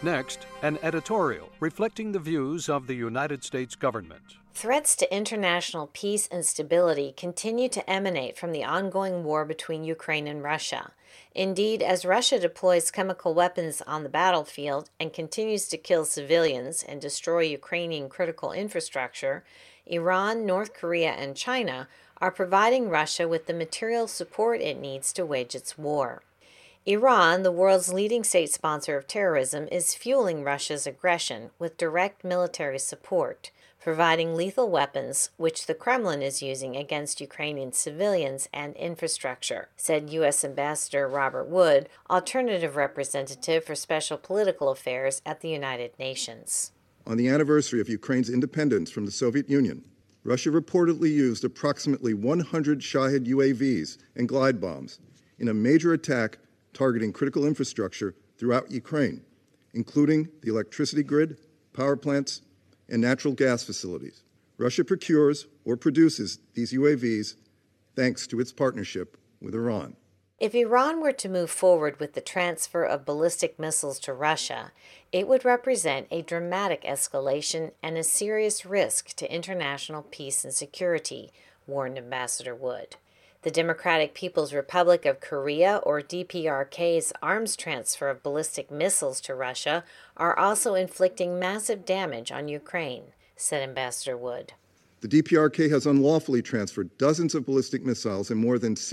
Next, an editorial reflecting the views of the United States government. Threats to international peace and stability continue to emanate from the ongoing war between Ukraine and Russia. Indeed, as Russia deploys chemical weapons on the battlefield and continues to kill civilians and destroy Ukrainian critical infrastructure, Iran, North Korea, and China are providing Russia with the material support it needs to wage its war. Iran, the world's leading state sponsor of terrorism, is fueling Russia's aggression with direct military support, providing lethal weapons, which the Kremlin is using against Ukrainian civilians and infrastructure, said U.S. Ambassador Robert Wood, alternative representative for special political affairs at the United Nations. On the anniversary of Ukraine's independence from the Soviet Union, Russia reportedly used approximately 100 Shahed UAVs and glide bombs in a major attack targeting critical infrastructure throughout Ukraine, including the electricity grid, power plants, and natural gas facilities. Russia procures or produces these UAVs thanks to its partnership with Iran. If Iran were to move forward with the transfer of ballistic missiles to Russia, it would represent a dramatic escalation and a serious risk to international peace and security, warned Ambassador Wood. The Democratic People's Republic of Korea, or DPRK's arms transfer of ballistic missiles to Russia are also inflicting massive damage on Ukraine, said Ambassador Wood. The DPRK has unlawfully transferred dozens of ballistic missiles and more than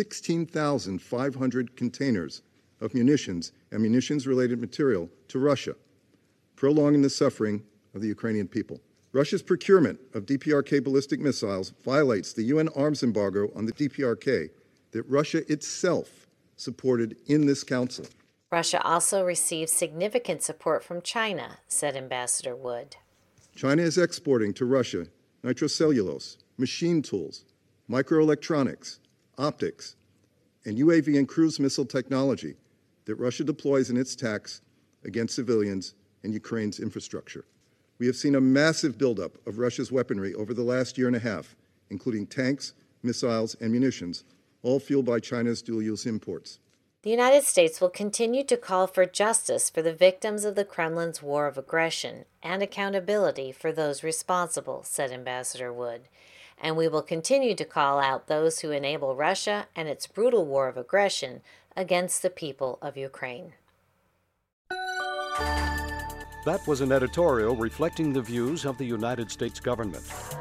16,500 containers of munitions and munitions-related material to Russia, prolonging the suffering of the Ukrainian people. Russia's procurement of DPRK ballistic missiles violates the UN arms embargo on the DPRK that Russia itself supported in this council. Russia also receives significant support from China, said Ambassador Wood. China is exporting to Russia nitrocellulose, machine tools, microelectronics, optics, and UAV and cruise missile technology that Russia deploys in its attacks against civilians and Ukraine's infrastructure. We have seen a massive buildup of Russia's weaponry over the last year and a half, including tanks, missiles, and munitions, all fueled by China's dual-use imports. The United States will continue to call for justice for the victims of the Kremlin's war of aggression and accountability for those responsible, said Ambassador Wood. And we will continue to call out those who enable Russia and its brutal war of aggression against the people of Ukraine. That was an editorial reflecting the views of the United States government.